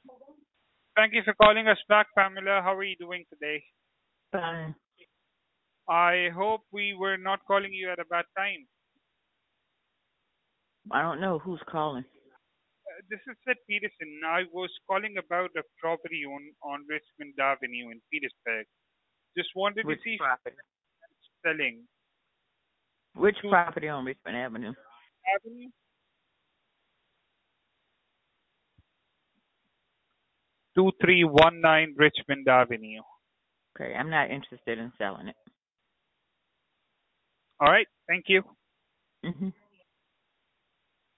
Thank you for calling us back, Pamela. How are you doing today? Fine. I hope we were not calling you at a bad time. I don't know who's calling. This is Sid Peterson. I was calling about a property on Richmond Avenue in Petersburg. Just wanted to Which see if property? it's selling. Which Two property on Richmond Avenue? Avenue, 2319 Richmond Avenue. Okay, I'm not interested in selling it. All right. Thank you. Mhm.